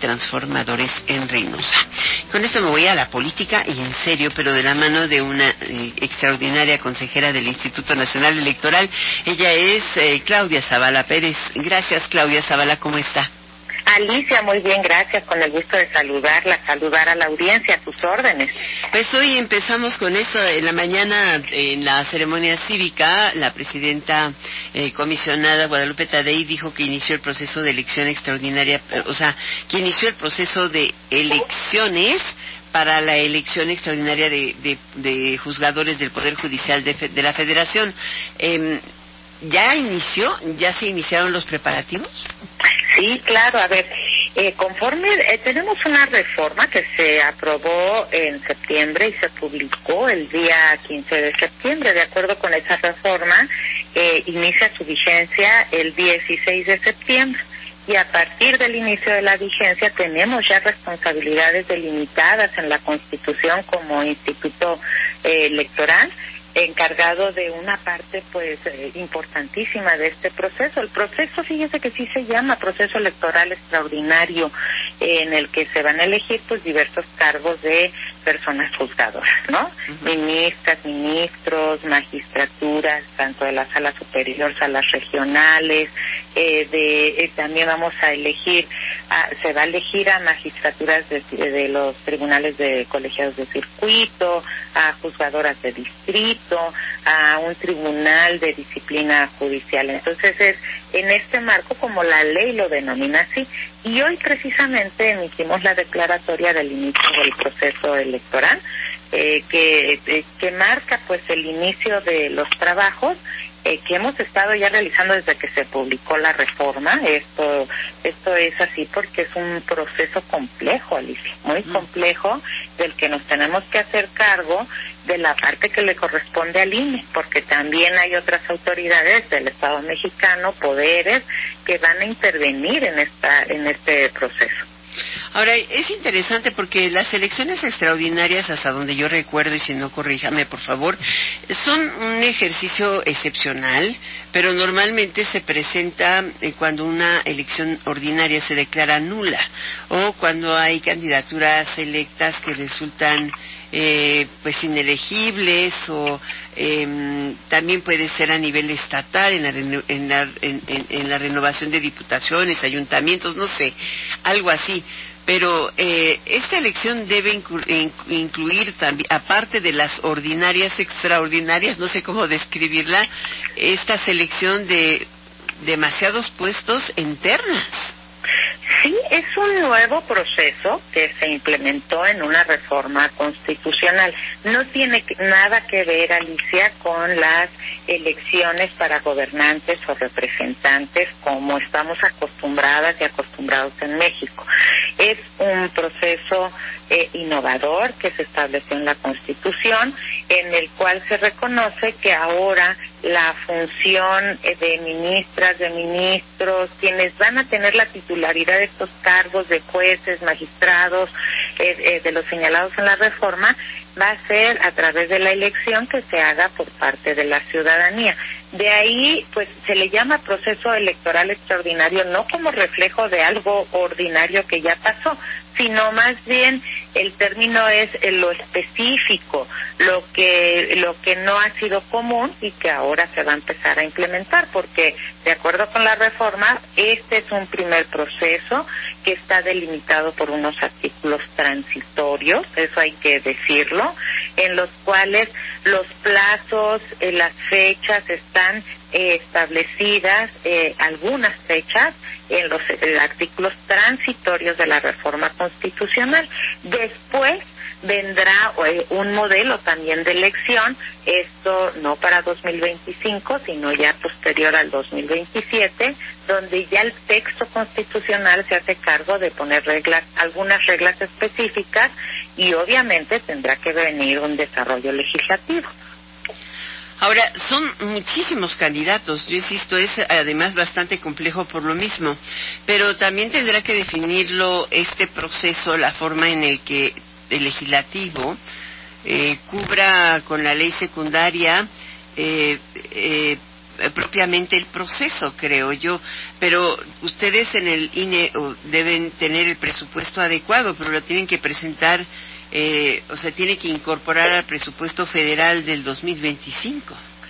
transformadores en Reynosa. Con esto me voy a la política y en serio, pero de la mano de una extraordinaria consejera del Instituto Nacional Electoral. Ella es Claudia Zavala Pérez. Gracias, Claudia Zavala, ¿cómo está? Alicia, muy bien, gracias, con el gusto de saludarla, saludar a la audiencia, a tus órdenes. Pues hoy empezamos con esto. En la mañana, en la ceremonia cívica, la presidenta comisionada Guadalupe Tadei dijo que inició el proceso de elección extraordinaria, que inició el proceso de elecciones para la elección extraordinaria de juzgadores del Poder Judicial de la Federación. ¿Ya se iniciaron los preparativos? Sí, claro, a ver, conforme tenemos una reforma que se aprobó en septiembre y se publicó el día 15 de septiembre. De acuerdo con esa reforma, inicia su vigencia el 16 de septiembre. Y a partir del inicio de la vigencia tenemos ya responsabilidades delimitadas en la Constitución como instituto electoral, encargado de una parte importantísima de este proceso. El proceso, fíjese que sí se llama proceso electoral extraordinario, en el que se van a elegir diversos cargos de personas juzgadoras, ¿no? Uh-huh. Ministras, ministros, magistraturas, tanto de la sala superior, salas regionales, también vamos a elegir, se va a elegir a magistraturas de los tribunales de colegiados de circuito, a juzgadoras de distrito, a un tribunal de disciplina judicial. Entonces es en este marco como la ley lo denomina así. Y hoy precisamente emitimos la declaratoria del inicio del proceso electoral, que marca el inicio de los trabajos que hemos estado ya realizando desde que se publicó la reforma. Esto es así porque es un proceso complejo, Alicia, muy complejo, del que nos tenemos que hacer cargo de la parte que le corresponde al INE, porque también hay otras autoridades del Estado mexicano, poderes, que van a intervenir en este proceso. Ahora, es interesante porque las elecciones extraordinarias, hasta donde yo recuerdo, y si no, corríjame por favor, son un ejercicio excepcional, pero normalmente se presenta cuando una elección ordinaria se declara nula, o cuando hay candidaturas electas que resultan inelegibles, o también puede ser a nivel estatal en la renovación de diputaciones, ayuntamientos, no sé, algo así. Pero esta elección debe incluir también, aparte de las ordinarias, extraordinarias, no sé cómo describirla, esta selección de demasiados puestos en ternas. Sí, es un nuevo proceso que se implementó en una reforma constitucional. No tiene nada que ver, Alicia, con las elecciones para gobernantes o representantes como estamos acostumbradas y acostumbrados en México. Es un proceso innovador que se estableció en la Constitución, en el cual se reconoce que ahora la función de ministras, de ministros, quienes van a tener la titularidad de estos cargos de jueces, magistrados, de los señalados en la reforma, va a ser a través de la elección que se haga por parte de la ciudadanía. De ahí, se le llama proceso electoral extraordinario, no como reflejo de algo ordinario que ya pasó, sino más bien el término es lo específico, lo que no ha sido común y que ahora se va a empezar a implementar, porque de acuerdo con la reforma, este es un primer proceso que está delimitado por unos artículos transitorios, eso hay que decirlo, en los cuales los plazos, las fechas están establecidas, algunas fechas en los artículos transitorios de la reforma constitucional. Después vendrá un modelo también de elección, esto no para 2025, sino ya posterior al 2027, donde ya el texto constitucional se hace cargo de poner algunas reglas específicas, y obviamente tendrá que venir un desarrollo legislativo. Ahora, son muchísimos candidatos, yo insisto, es además bastante complejo por lo mismo, pero también tendrá que definirlo este proceso, la forma en el que el legislativo cubra con la ley secundaria propiamente el proceso, creo yo, pero ustedes en el INE deben tener el presupuesto adecuado, pero lo tienen que presentar, o sea, tiene que incorporar al presupuesto federal del 2025.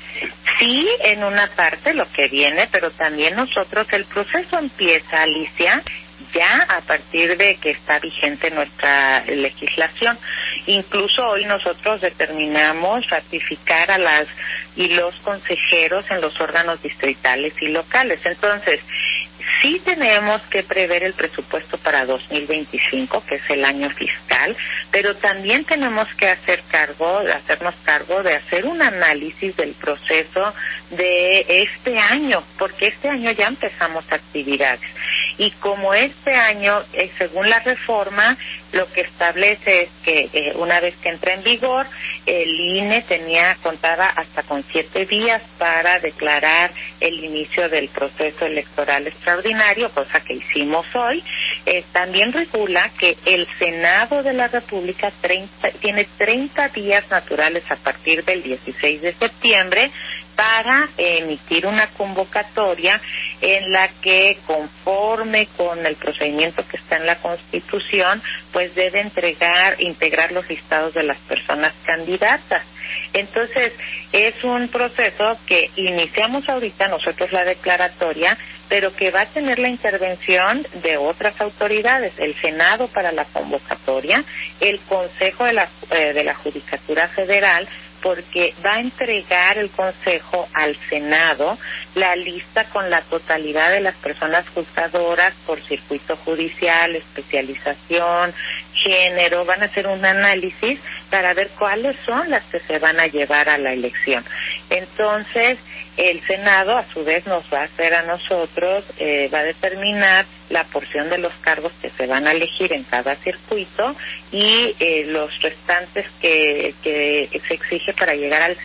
Sí, en una parte lo que viene, pero también nosotros, el proceso empieza, Alicia, ya a partir de que está vigente nuestra legislación. Incluso hoy nosotros determinamos ratificar a las y los consejeros en los órganos distritales y locales. Entonces, sí tenemos que prever el presupuesto para 2025, que es el año fiscal, pero también tenemos que hacernos cargo de hacer un análisis del proceso de este año, porque este año ya empezamos actividades. Y como este año, según la reforma, lo que establece es que una vez que entra en vigor, el INE contaba hasta con 7 días para declarar el inicio del proceso electoral extraordinario, cosa que hicimos hoy. También regula que el Senado de la República tiene 30 días naturales a partir del 16 de septiembre para emitir una convocatoria en la que, conforme con el procedimiento que está en la Constitución, pues debe integrar los listados de las personas candidatas. Entonces, es un proceso que iniciamos ahorita nosotros la declaratoria, pero que va a tener la intervención de otras autoridades, el Senado para la convocatoria, el Consejo de la Judicatura Federal, porque va a entregar el Consejo al Senado la lista con la totalidad de las personas juzgadoras por circuito judicial, especialización, género. Van a hacer un análisis para ver cuáles son las que se van a llevar a la elección. Entonces, el Senado, a su vez, nos va a hacer a nosotros, va a determinar la porción de los cargos que se van a elegir en cada circuito y los restantes que se exige para llegar al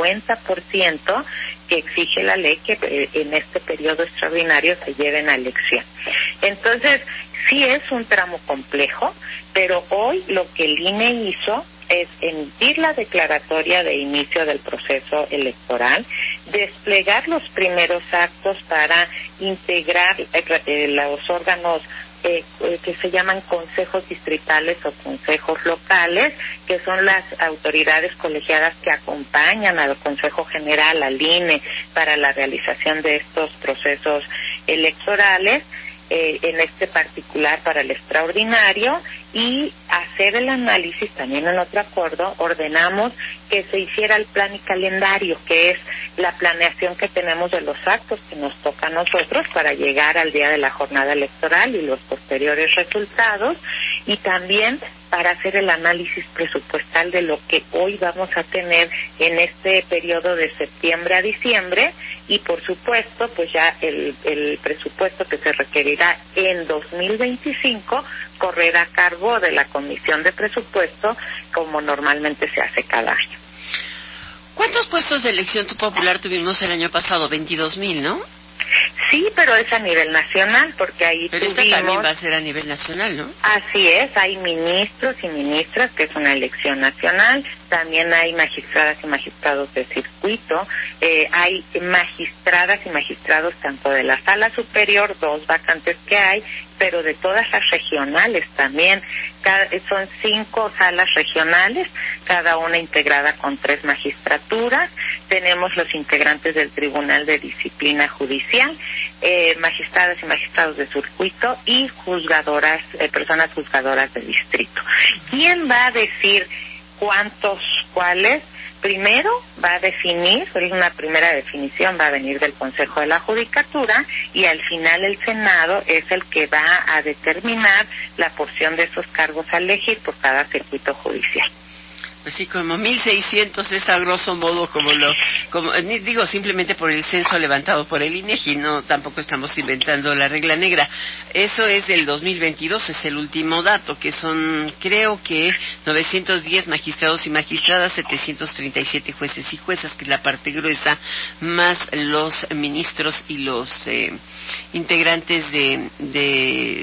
50% que exige la ley que en este periodo extraordinario se lleven a elección. Entonces, sí es un tramo complejo, pero hoy lo que el INE hizo es emitir la declaratoria de inicio del proceso electoral, desplegar los primeros actos para integrar los órganos que se llaman consejos distritales o consejos locales, que son las autoridades colegiadas que acompañan al Consejo General, al INE, para la realización de estos procesos electorales, en este particular para el extraordinario, y hacer el análisis. También en otro acuerdo ordenamos que se hiciera el plan y calendario, que es la planeación que tenemos de los actos que nos toca a nosotros para llegar al día de la jornada electoral y los posteriores resultados, y también para hacer el análisis presupuestal de lo que hoy vamos a tener en este periodo de septiembre a diciembre, y por supuesto pues ya el presupuesto que se requerirá en 2025 correrá a cargo de la Comisión de Presupuesto, como normalmente se hace cada año. ¿Cuántos puestos de elección popular tuvimos el año pasado? 22,000, ¿no? Sí, pero es a nivel nacional, porque ahí pero tuvimos... esta también va a ser a nivel nacional, ¿no? Así es, hay ministros y ministras, que es una elección nacional, también hay magistradas y magistrados de circuito, hay magistradas y magistrados tanto de la Sala Superior, 2 vacantes que hay, pero de todas las regionales también. Son 5 salas regionales, cada una integrada con 3 magistraturas. Tenemos los integrantes del Tribunal de Disciplina Judicial, magistradas y magistrados de circuito y juzgadoras, personas juzgadoras de distrito. ¿Quién va a decir cuáles? Primero va a definir, una primera definición va a venir del Consejo de la Judicatura, y al final el Senado es el que va a determinar la porción de esos cargos a elegir por cada circuito judicial. Pues sí, como 1,600 es a grosso modo digo simplemente por el censo levantado por el INEGI, no, tampoco estamos inventando la regla negra. Eso es del 2022, es el último dato, que son, creo que 910 magistrados y magistradas, 737 jueces y juezas, que es la parte gruesa, más los ministros y los integrantes de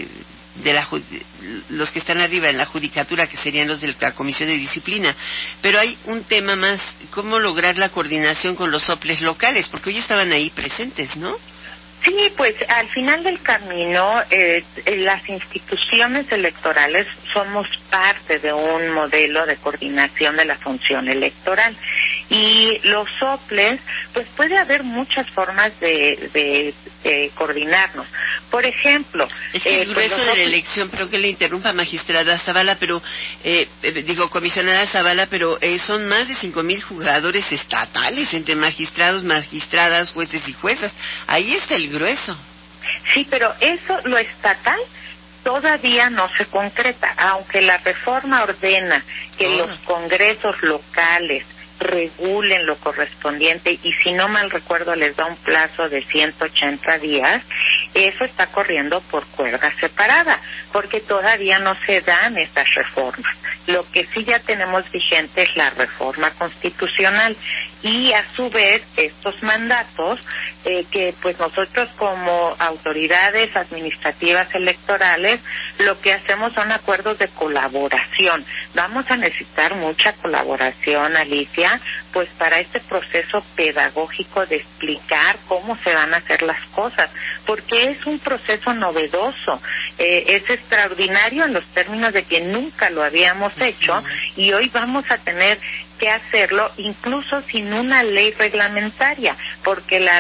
los que están arriba en la judicatura, que serían los de la Comisión de Disciplina. Pero hay un tema más, ¿cómo lograr la coordinación con los soples locales? Porque hoy estaban ahí presentes, ¿no? Sí, pues al final del camino, las instituciones electorales somos parte de un modelo de coordinación de la función electoral. Y los soples, pues puede haber muchas formas de coordinarnos. Por ejemplo... Es que el grueso de la elección, pero que le interrumpa, magistrada Zavala, pero, comisionada Zavala, pero son más de 5,000 jugadores estatales entre magistrados, magistradas, jueces y juezas. Ahí está el grueso. Sí, pero eso, lo estatal, todavía no se concreta, aunque la reforma ordena que los congresos locales regulen lo correspondiente, y si no mal recuerdo les da un plazo de 180 días, eso está corriendo por cuerda separada, porque todavía no se dan estas reformas. Lo que sí ya tenemos vigente es la reforma constitucional, y a su vez estos mandatos que pues nosotros como autoridades administrativas electorales lo que hacemos son acuerdos de colaboración. Vamos a necesitar mucha colaboración, Alicia, pues para este proceso pedagógico de explicar cómo se van a hacer las cosas, porque es un proceso novedoso, es extraordinario en los términos de que nunca lo habíamos hecho, y hoy vamos a tener que hacerlo incluso sin una ley reglamentaria, porque en la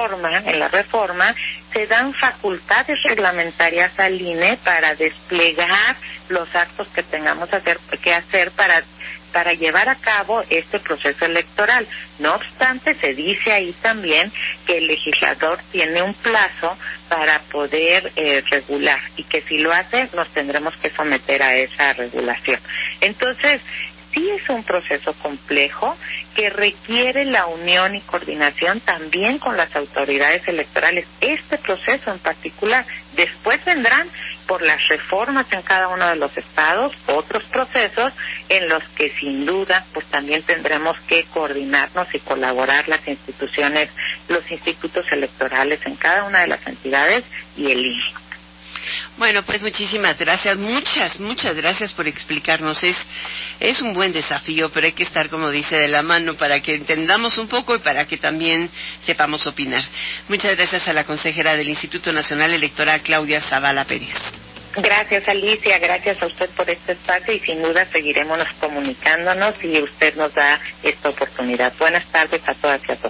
reforma se dan facultades reglamentarias al INE para desplegar los actos que tengamos que hacer para llevar a cabo este proceso electoral. No obstante, se dice ahí también que el legislador tiene un plazo para poder regular, y que si lo hace nos tendremos que someter a esa regulación. Entonces, sí es un proceso complejo que requiere la unión y coordinación también con las autoridades electorales. Este proceso en particular, después vendrán por las reformas en cada uno de los estados otros procesos en los que sin duda pues también tendremos que coordinarnos y colaborar las instituciones, los institutos electorales en cada una de las entidades y el INE. Bueno, pues muchísimas gracias, muchas gracias por explicarnos. Es un buen desafío, pero hay que estar, como dice, de la mano para que entendamos un poco y para que también sepamos opinar. Muchas gracias a la consejera del Instituto Nacional Electoral, Claudia Zavala Pérez. Gracias, Alicia, gracias a usted por este espacio, y sin duda seguiremos comunicándonos y usted nos da esta oportunidad. Buenas tardes a todas y a todos.